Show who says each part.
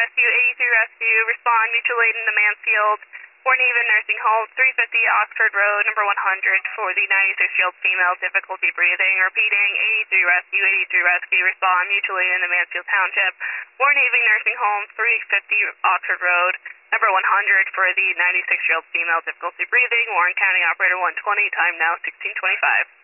Speaker 1: Rescue, 83 Rescue, respond mutual aid in the Mansfield, Bourne-Haven Nursing Home, 350 Oxford Road, number 100 for the 96-year-old female, difficulty breathing. Repeating, 83 Rescue, respond mutual aid in the Mansfield Township, Bourne-Haven Nursing Home, 350 Oxford Road, number 100 for the 96-year-old female, difficulty breathing. Warren County Operator 120, time now 16:25.